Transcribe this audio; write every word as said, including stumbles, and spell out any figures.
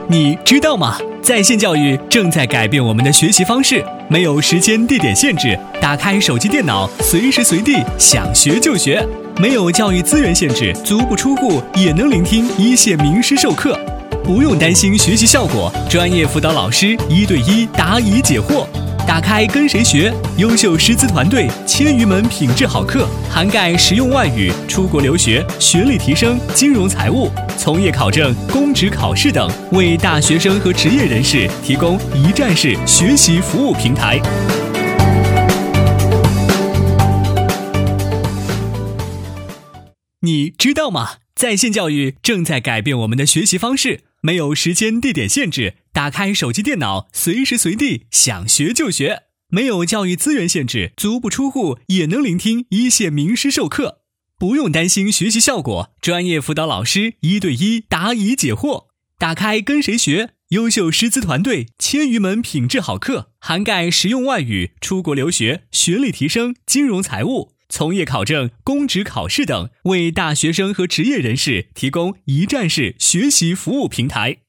你知道吗？在线教育正在改变我们的学习方式，没有时间地点限制，打开手机电脑，随时随地想学就学；没有教育资源限制，足不出户也能聆听一线名师授课，不用担心学习效果，专业辅导老师一对一答疑解惑。打开跟谁学，优秀师资团队千余门品质好课，涵盖实用外语、出国留学、学历提升、金融财务、从业考证、公职考试等，为大学生和职业人士提供一站式学习服务平台。你知道吗？在线教育正在改变我们的学习方式，没有时间地点限制，打开手机电脑，随时随地想学就学；没有教育资源限制，足不出户也能聆听一线名师授课，不用担心学习效果，专业辅导老师一对一答疑解惑。打开跟谁学，优秀师资团队千余门品质好课，涵盖实用外语、出国留学、学历提升、金融财务、从业考证、公职考试等，为大学生和职业人士提供一站式学习服务平台。